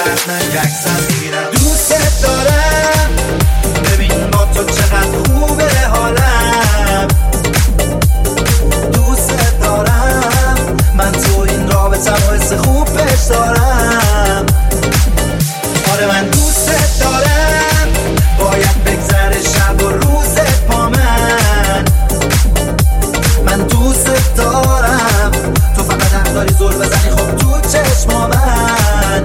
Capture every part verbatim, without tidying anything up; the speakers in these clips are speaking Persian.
سرد من یکسر میگیرم. دوست دارم ببین با تو چقدر خوبه حالم، دوست دارم من تو این رابطه و حس خوب پیش دارم. آره من دوست دارم باید بگذره شب و روزت با من. من دوست دارم تو فقط حق داری زل بزنی خب تو چشما من.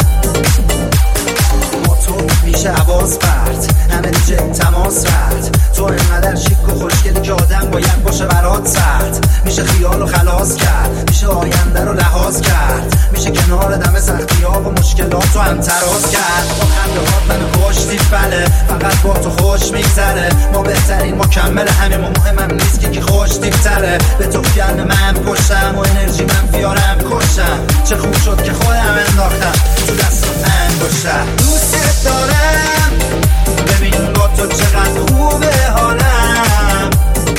با تو میشه حواس پرت همه دیگه تماس رد. تو اینقدر شیک و خوشگلی که آدم باید باشه برات سرد. میشه خیال و خلاص کرد، میشه آینده رو لحاظ کرد، میشه کنار دم سختی ها و مشکلات رو هم تراز کرد. با خنده هات منو کشتی بله فقط با تو خوش میگذره. ما بهترین مکمل همه ما مهمم نیست که کی خوش دیپتره. به تو گرم من پشتم و انرژی من فیارم کشم. چه خوب شد که خودم انداختم تو دستم انگشتم. دوست دارم ببین با تو چقدر خوبه حالم،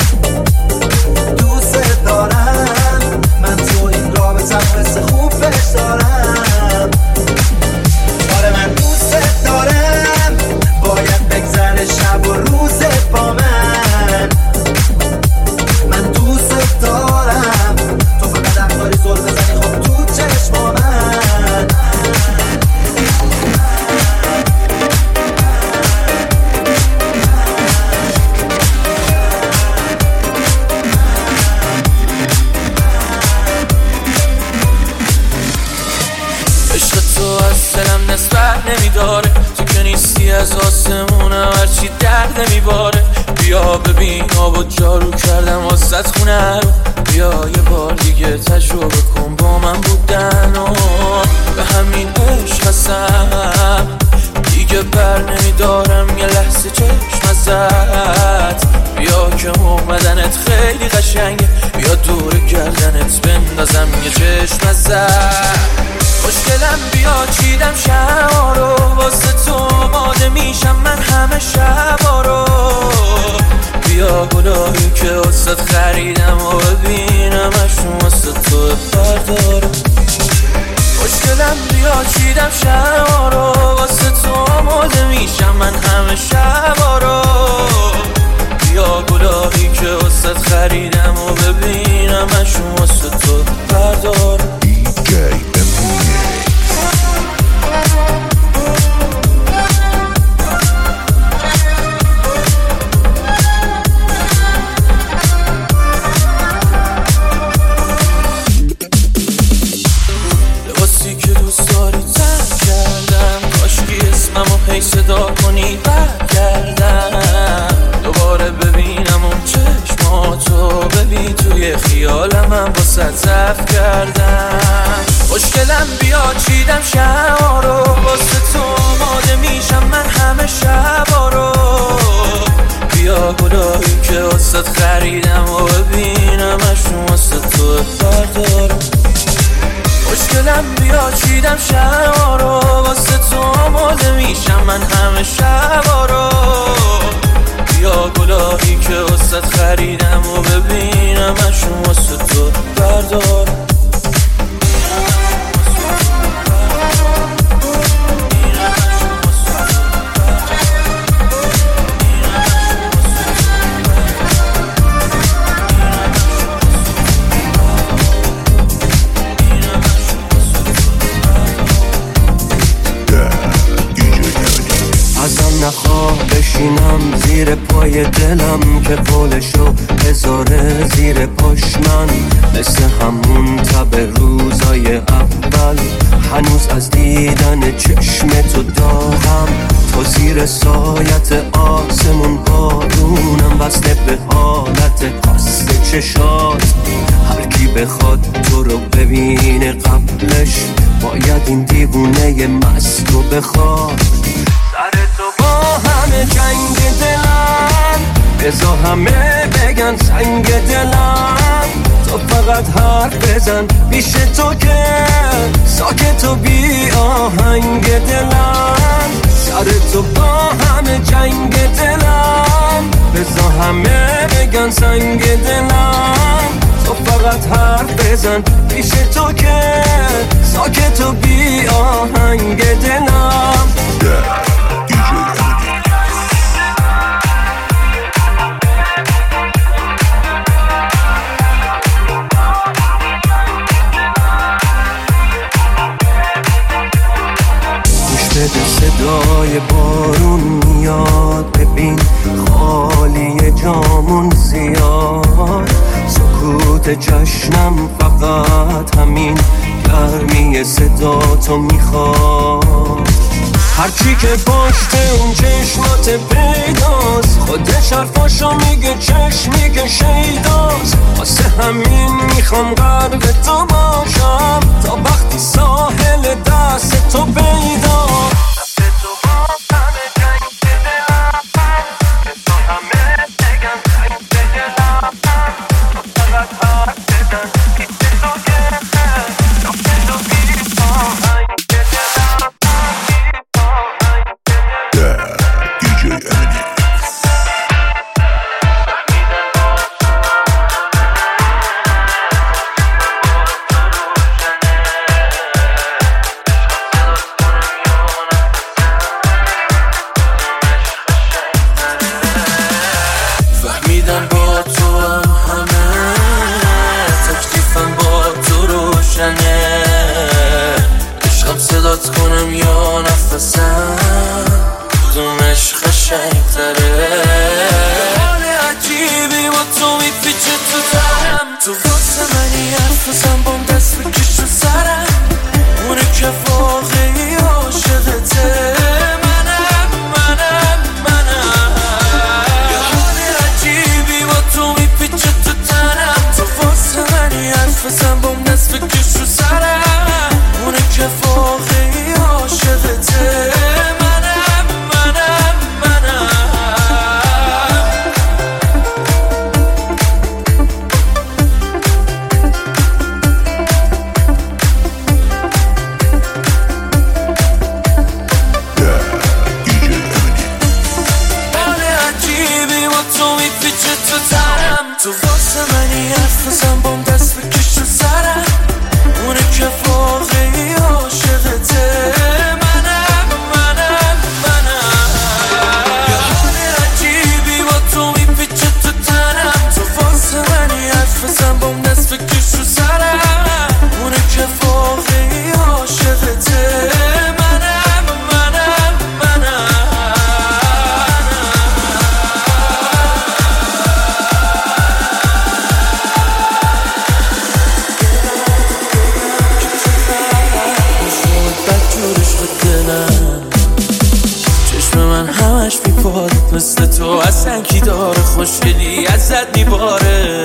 دوست دارم من تو این رابطه و حس خوب پیش دارم. آره من دوست دارم باید بگذره شب و روزت با من. من دوست دارم تو فقط حق داری زل بزنی خب تو چشما من. نمیداره تو که نیستی از آسمونم هرچی درد نمیباره. بیا ببین آب و جارو کردم واسط خونه رو. بیا یه بار دیگه تجربه کن با من بودن و به همین عشق هستم دیگه بر نمیدارم یه لحظه چشم ازت. بیا که اومدنت خیلی قشنگه، بیا دور گردنت بندازم یه چشم ازت. خوشگلم بیا چیدم شبا رو واسه تو ماده میشم من همه شبا رو. بیا گلایی که واسه خریدم و ببینم اشون واسه تو بردارم. خوشگلم بیا چیدم شبا رو واسه تو ماده میشم من همه شبا رو. بیا گلایی که واسه خریدم و ببینم اشون واسه تو بردارم. صدا کنی برگردم دوباره ببینم اون چشماتو. ببین توی خیالم هم واسه ضعف کردم. خوشگلم بیا چیدم شبا رو واسه تو ماده میشم من همه شبا رو. بیا گلایی که واسه خریدم و ببینم اشون واسه تو بردارم. خوشگلم بیا چیدم شبا رو واسه تو ماده میشم من همه شبا رو. بیا گلایی که واسه خریدم و ببینم اشون واسه تو بردارم. نخواه بشینم زیر پای دلم که قولشو بذاره زیر پاش من. مثل همون تب روزای اول هنوز از دیدن چشم تو داغم. تو زیر سایت آسمون بارونم وصله به حالت قصد چشات. هر کی بخواد تو رو ببینه قبلش باید این دیوونه مست رو بخواد. سر تو با همه جنگ دلم بزا همه بگن سنگ دلم. تو فقط حرف بزن پیش تو که ساکت و بی آهنگ دلم. سر تو با همه جنگ دلم بزا همه بگن سنگ دلم. تو فقط حرف بزن پیش تو که ساکت و بی آهنگ دلم. شده صدای بارون میاد، ببین خالی جامون زیاد، سکوت جشنم فقط همین گرمی صدا تو میخواد. هرچی که پشت اون چشمات پیداست، خودش حرفاشو میگه، چشم میگه شیداست. واسه همین میخوام غرق تو باشم تا وقتی ساحل دست تو پیدا. کنم یا نفسم کدومش قشنگ‌تره. حال عجیبی با تو میپیچه تو ترم، تو واسه منی حرف بزن بام دست بکش رو سرم، اونه که واقعی عاشقته. منم منم منم یه حال عجیبی با تو میپیچه تو ترم، تو واسه منی حرف بزن بام دست بکش رو سرم، اونه که واقعی عاشقته. منم منم منم حال عجیبی با تو میپیچه تو ترم، تو واسه منی حرف بزن بام دست بکش رو سرم، اونه که واقعی عاشقته. منم منم منم یه حال عجیبی با تو میپیچه تو تنم، تو واسه منی حرف بزن بام دست بکش رو سرم، اونه که واقعی عاشقته. منم منم منم بدجورش به دلم، چشم من همش میپاد مثل تو، اصلا کی داره خوشگلی ازت میباره.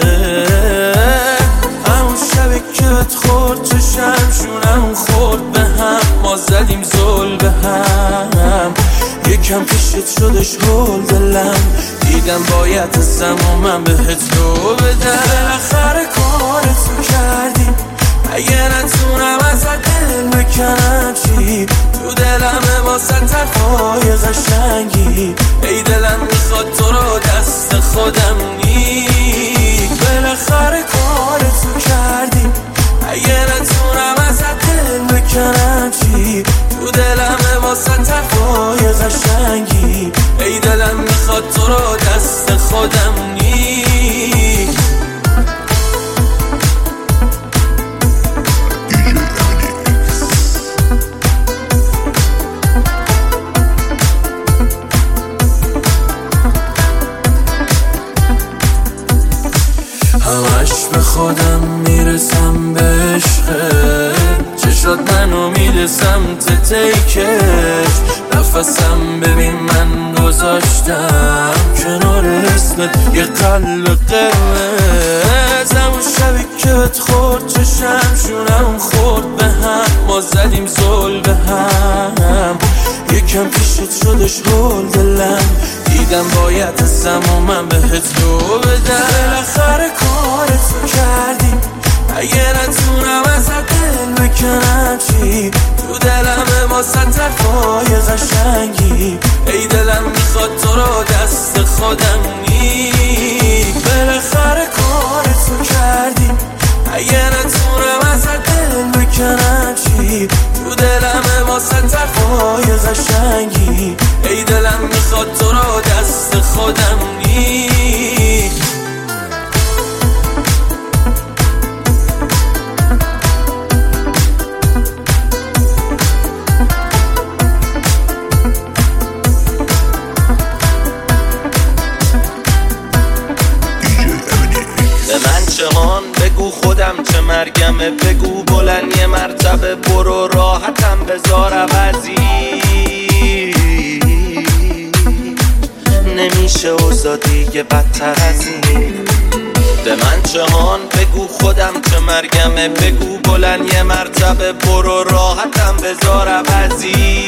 همون شبه که بهت خورد چشم شونم خورد به هم، ما زدیم زل به هم، یکم پیشت شدش هول دلم، دیدم باید ازم و من بهت رو بدم. بالاخره کارتو کردیم، اگه نتونم ازت دل بکنم چی، تو دلم واسه حرفای قشنگی، ای دلم میخواد تو رو دست خودم نی. بالاخره کارتو کردیم، اگه نتونم ازت دل بکنم چی، تو دلم واسه حرفای قشنگی، ای دلم میخواد تو رو دست خودم نی. همش به خودم میرسم به عشقت، چشات منو میرسم تتیکش، نفسم ببین من گذاشتم کنار اسمت یه قلب قرمز. همون شبی که بهت خورد چشم شونم خورد به هم، ما زدیم زل به هم، یکم پیشت شدش هول دلم، دیدم باید ازم و من بهت رو بدم. بالاخره کارتو کردیم، اگه نتونم ازت دل بکنم چی، تو دلم واسه حرفای قشنگی، ای دلم میخواد تو رو دست خودم نی. بالاخره کارتو کردیم، اگه نتونم ازت دل بکنم چی، تو دلم واسه حرفای قشنگی، ای دلم میخواد تو رو دست خودم نی. مرگمه بگو بلند یه مرتبه برو راحتم بذار عوضی نمیشه اوضاع دیگه بدتر از این به من جهان بگو خودم چه مرگمه بگو بلند یه مرتبه برو راحتم بذار عوضی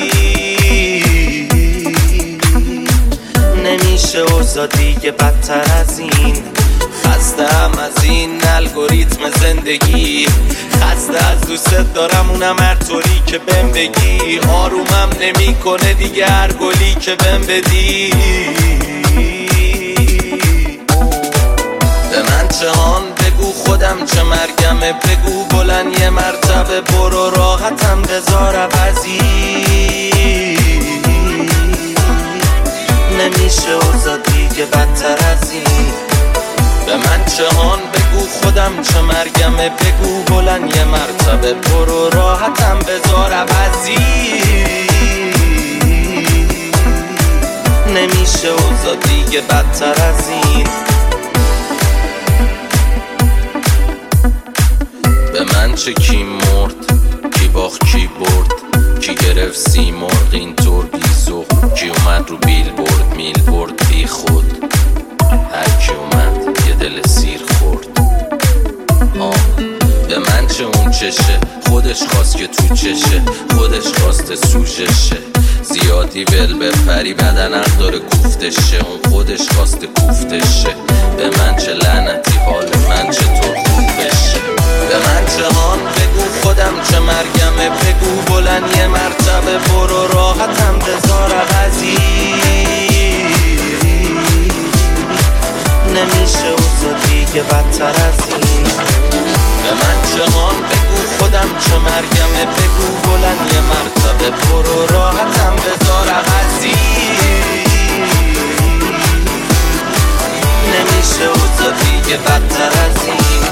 نمیشه اوضاع دیگه بدتر از این خستم از این الگوریتم زندگی خسته از دوست دارم اونم هر طوری که بهم بگی آرومم نمی کنه دیگه هر گلی که بهم بدی به من جهان بگو خودم چه مرگمه بگو بلند یه مرتبه برو راحتم بذار عوضی نمیشه اوضاع دیگه بدتر از این به من جهان بگو خودم چه مرگمه بگو بلند یه مرتبه برو راحتم بذار عوضی نمیشه اوضاع دیگه بدتر از این به من چه کی مرد کی باخت کی برد کی گرفت سی مرغ اینطور بیزو کی اومد رو بیل برد میل برد بی خود هر کی اومد یه دل سیر خورد آه به من چه اون چشه خودش خواست که تو چشه خودش خواسته سوژشه زیادی ول بپری بدن حق داره کوفتشه اون خودش خواسته کوفتشه به من چه لعنتی حال من چطور خوب بشه به من جهان بگو خودم چه مرگمه بگو بلند یه مرتبه برو راحتم بذار عوضی نمیشه اوضاع دیگه بدتر از این به من جهان بگو خودم چه مرگمه بگو بلند یه مرتبه برو راحتم بذار عوضی نمیشه اوضاع دیگه بدتر از این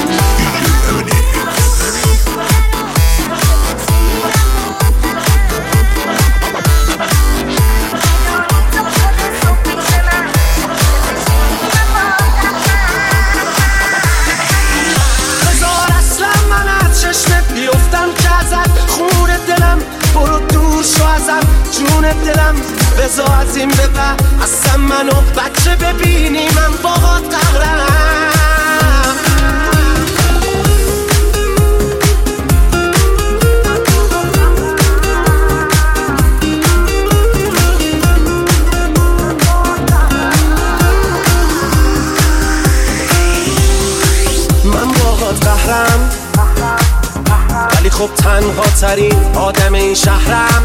دلم بزا از این به بعد اصلا منو بچه ببینی من باهات قهرم من باهات قهرم ولی خب تنها ترین آدم این شهرم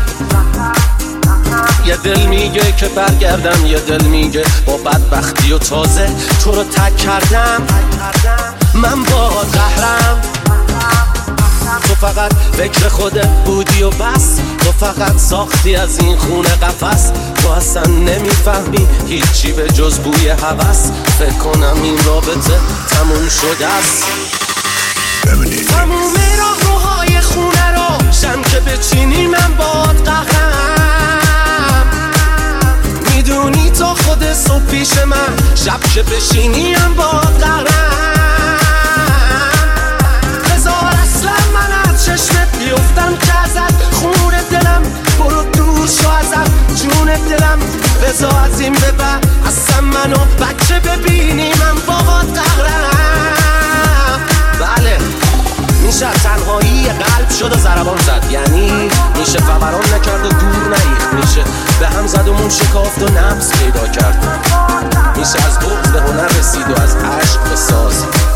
یه دل میگه که برگردم یه دل میگه با بدبختی و تازه تو رو تک کردم من با قهرم تو فقط فکر خودت بودی و بس تو فقط ساختی از این خونه قفس تو اصلا نمیفهمی هیچی به جز بوی هوس فکر کنم این رابطه تموم شده است تموم راه روهای خونه رو شم که بچینی من باد قهرم میدونی تا خود صبح پیش من شب که بشینیم باد قهرم بذار اصلا من از چشمت بیفتم که ازت خون دلم برو دور شو ازم جون دلم بذار از این به بعد اصلا منو بچه ببینی من باد قهرم بله میشه تنهایی قلب شد و ضربان زد یعنی میشه فوران نکرد و دور نیخت میشه به هم زد و مون شکافت و نفس پیدا کرد میشه از بغض به هنر رسید و از عشق به ساز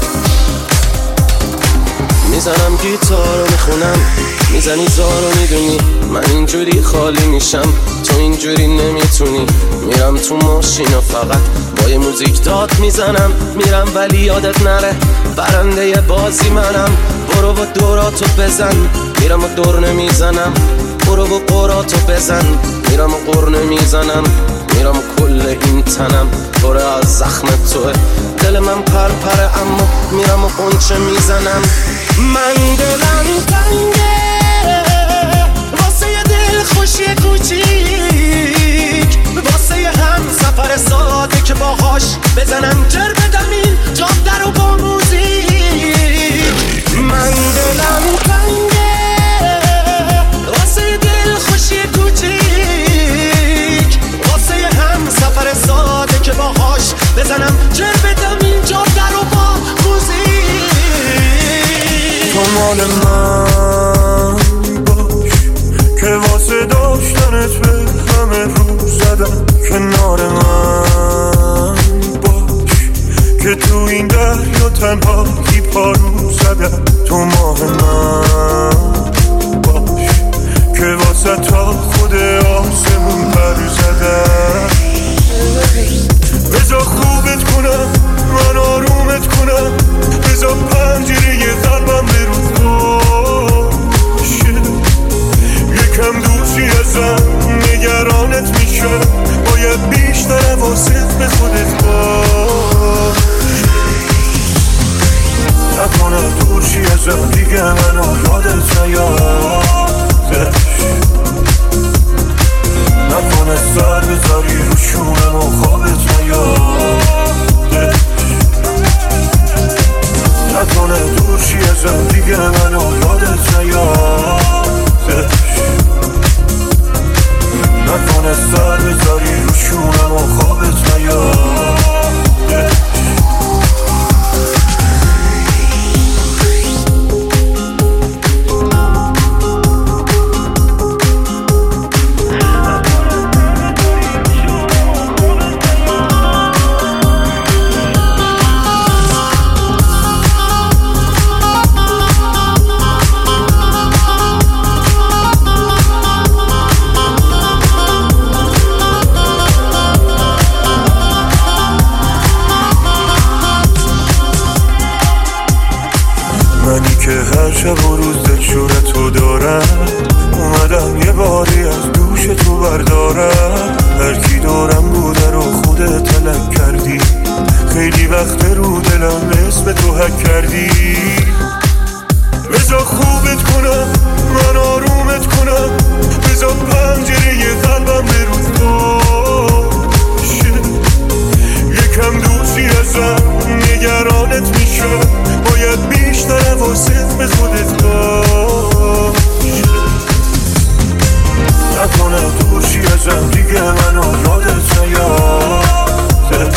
میزنم گیتار رو میخونم میزنی زار رو میدونی من اینجوری خالی میشم تو اینجوری نمیتونی میرم تو ماشین و فقط با یه موزیک داد میزنم میرم ولی یادت نره برنده بازی منم برو و دوراتو بزن میرم و دور نمیزنم برو و قراتو بزن میرم و قر نمیزنم میرم و کل این تنم پره از زخم توه دل من پر پره اما میرم و قنچه میزنم من دلم تنگه واسه یه دل خوشی کوچیک واسه یه هم سفر ساده که باهاش بزنم جر بدم این جاده رو با موزیک من مال من باش که واسه داشتنت به همه رو زدم کنار من باش که تو این دریا تنهایی پارو زدم تو ماه من باش که واسه تا خود آسمون پر زدم بذار خوبت کنم من آرومت کنم بذار پنجره قلبم برو باشه یکم دوستی ازم نگرانت میشم باید بیشتر حواست به خودت باشه نکنه دوستی ازم دیگه منو یادت نیادش نکنه سر بذاری رو شونم و خوابت نیادش نکنه دورشی ازم دیگه منو یادت نیادش نکنه سر بذاری رو شونم و خوابت نیادش هر شب و روز دلشورتو دارم اومدم یه باری از دوش تو بردارم هر کی دورم بوده رو خودت تلک کردی خیلی وقت رو دلم اسم تو حک کردی بذار خوبت کنم من آرومت کنم بذار پنجره قلبم برو باشه یکم دوستی ازم نگرانت میشم باید بیشتر حواست به خودت باشه نکنه دوشی ازم دیگه منو یادت نیادش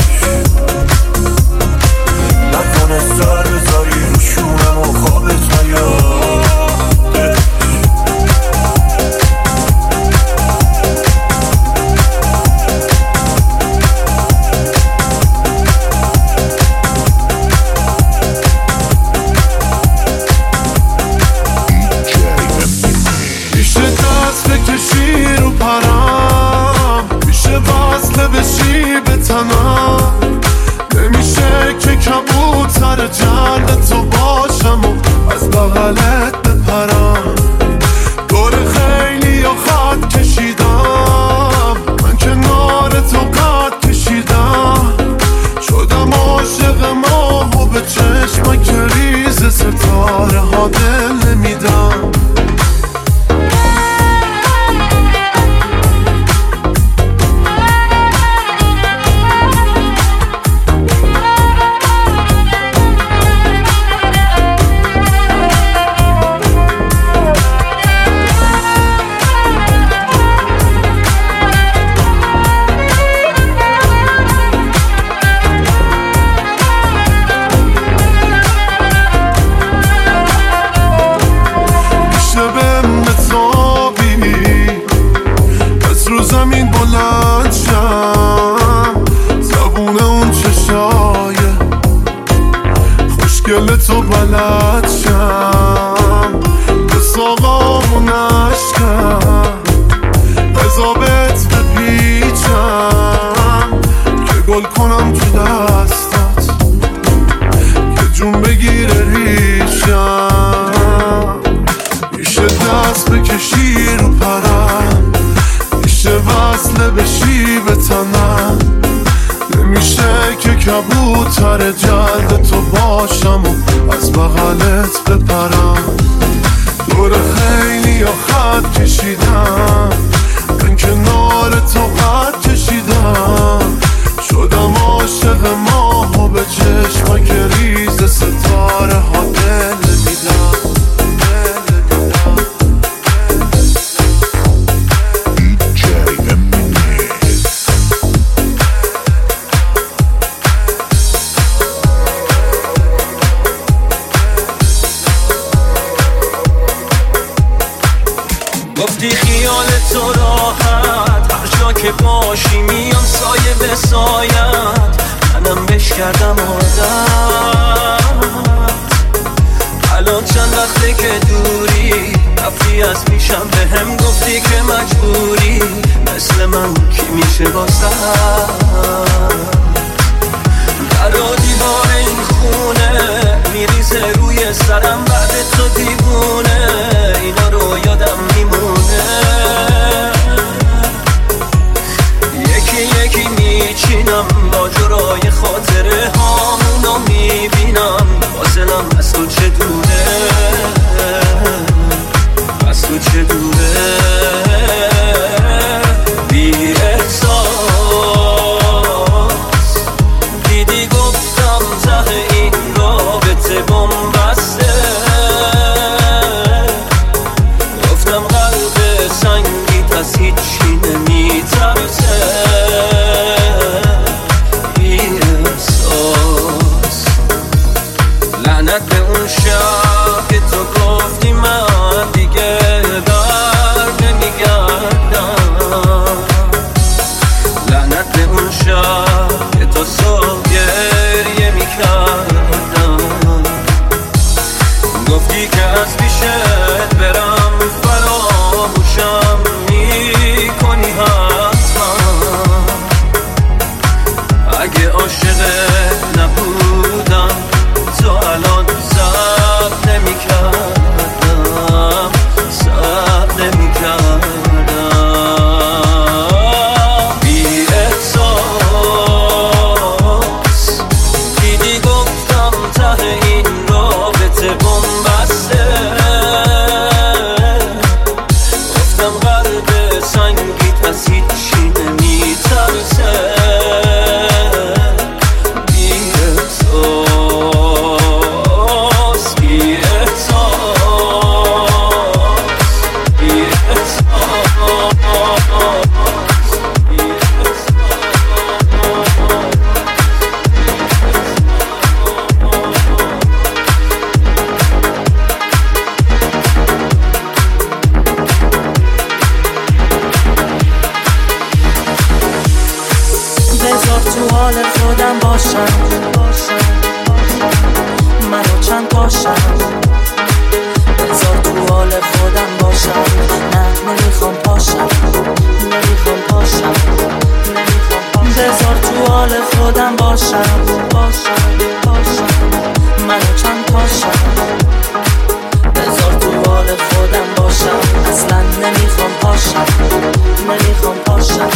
نکنه سر بذاری رو شونم و خوابت نیادش بشی به تنم نمیشه که کبوتر جلد تو باشم و از بغلت بپرم دور خیلی یا خط کشیدم من کنار تو قد کشیدم شدم عاشق ماه و به چشم کریز ستاره ها دل نمیدم تو بلد شم به ساقامون عشقم عذابت بپیچم که گل کنم تو دستات که جون بگیره ریشم میشه دست بکشی رو پرم میشه وصله بشی به تنم نمیشه که کبوتر جلد تو باشم و از بغلت بپرم دور خیلی یا خط کشیدم من کنار تو قد کشیدم شدم عاشق ماه و به چشم کریز ستاره ها دل میدم باشی میام سایه به سایت، منم بش کردم عادت. الان چند وقته که دوری رفتی از پیشم، به هم گفتی که مجبوری، مثل من کی میشه واسه در و دیوار این خونه میریزه روی سرم بعد تو دیوونه، اینا رو یادم میمونه. یکی یکی میچینم با جرای خاطره هامونو میبینم، فاصلم از تو چه دوره، از تو چه دوره. بی احساس دیدی گفتم ته این رابطه بنبسته، گفتم قلب سنگیت از هیچی نمیترسه. بی احساس لعنت به اون شب که تو گفتی من دیگه بر نمیگردم، لعنت به اون شب که تو صبح گریه میکردم، گفتی که از پیشت برم فراموشم میکنی حتما، اگه عاشقت نبودم تو الان صبر نمیکردم، صبر نمیکردم. بی احساس دیدی گفتم ته این رابطه بنبسته، گفتم قلب سنگیت از هیچی نمیترسه. بی احساس بی احساس بی احساس بی بذار تو حال خودم باشم، منو چند پاشم. بذار تو حال خودم باشم، نه نمیخوام پاشم، نمیخوام پاشم، نمیخوام پاشم. بذار تو حال خودم باشم، باشم، باشم، منو چند پاشم. بذار تو حال خودم باشم، اصلا نمیخوام پاشم، نمیخوام پاشم.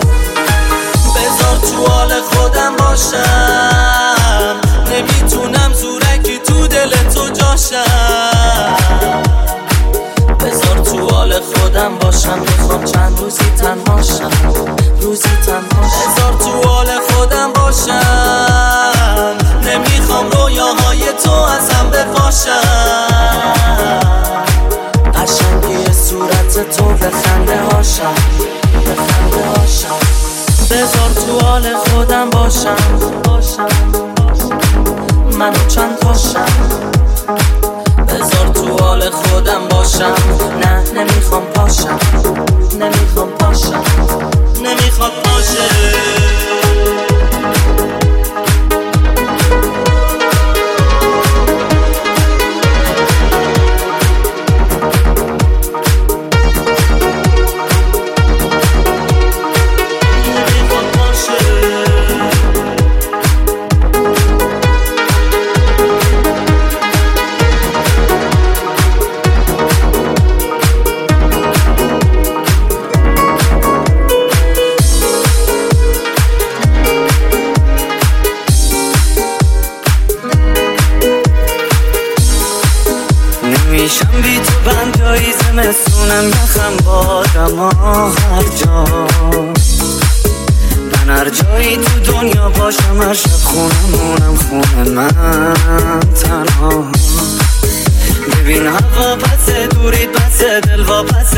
بذار تو حال خودم باشم، نمیتونم زورکی تو دل تو جاشم. بذار تو حال خودم باشم، میخوام چند روزی تنهاشم، روزی تنهاشم. بذار تو حال خودم باشم، نمیخوام رویاهای تو ازم بپاشم. قشنگی صورت تو به خنده هاشم، به خنده هاشم. بذار تو حال خودم باشم، باشم، منو چند پاشم. بذار تو حال خودم باشم، نه نمیخوام پاشم، نمیخوام پاشم، نمیخوام پاشم. نمیشم بی تو بندایی زمستونم یخم بادم هر جا، من هر جایی تو دنیا باشم هر شب خونمونم خونه من تنها. ببین هوا پس دورید پس دل و پس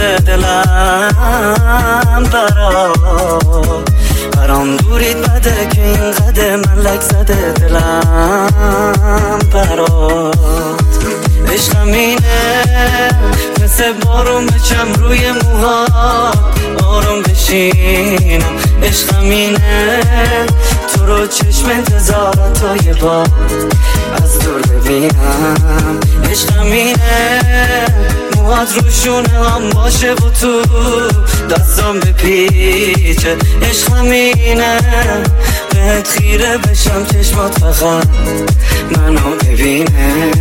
دلم برات، برام دورید بده که این قده من لک زده دلم برات. عشقم اینه مثل بارون بچم روی موها، آروم بشینم عشقم اینه تو رو چشم انتظارت تا یه بار از دور ببینم. عشقم اینه موهات روشونه هم باشه و تو دستام بپیچه. عشقم اینه بهت خیره بشم چشمات فقط منو ببینه.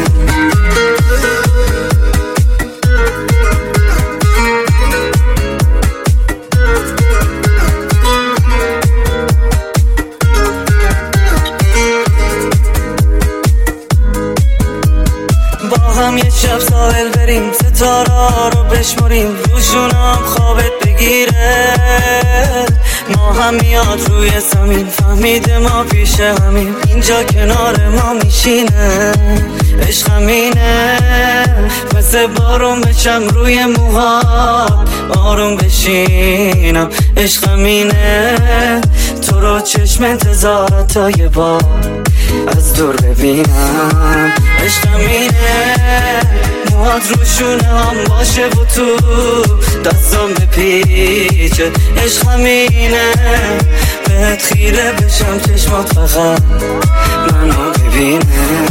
با هم یه شب ساحل بریم ستاره رو بشمریم روشونم خوابت بگیره. ما هم میاد روی زمین فهمیده ما پیش همین اینجا کنار ما میشینه. عشقم اینه مثل بارون بشم روی موها آروم بشینم. عشقم اینه تو رو چشم انتظارت تا یه بار از دور ببینم. عشقم اینه موهات روشونه هم باشه و تو دستام بپیچه. عشقم اینه بهت خیره بشم چشمات فقط منو ببینه.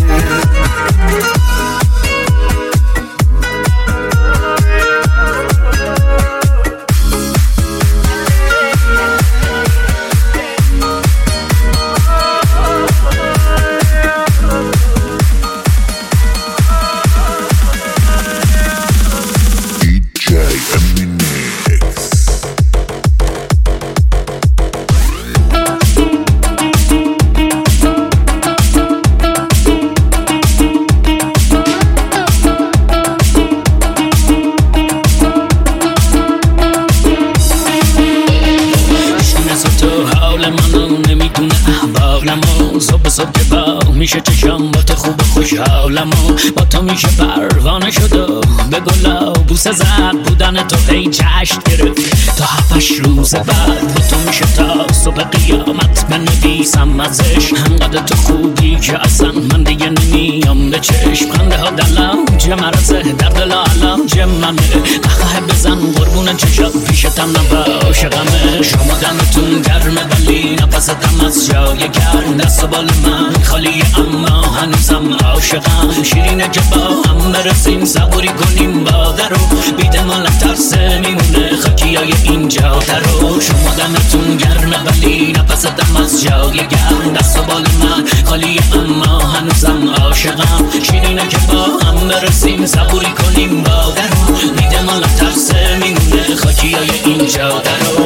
صبح که با میشه چشم با تو خوب خوشحالم و با تو میشه پروانه شد و به گلا بوسه زد بودن تو هی جشن گرفت تا هفتش روز بعد با تو میشه تا صبح قیامت بنویسم ازش. انقدر تو خوبی که اصلا من دیگه نمیام به چشم. خنده ها دلم چه مرزه در دل علاج منه. قهقه بزن قربون چشم پیشتم نباشه غمه. شما دمتون گرمه ولی نفستم از جای گرم. دست و بال من خالیه اما هنوزم عاشقم. شیرینه که با هم برسیم صبوری کنیم با درو بیده مال ترسه میمونه خاکیای اینجا درو. شما دمتون گرمه ولی نفستم از جای گرم. دست و بال من خالیه اما هنوزم عاشقم. شیرینه که با هم برسیم صبوری کنیم با درو بیده مال ترسه میمونه خاکیای اینجا درو.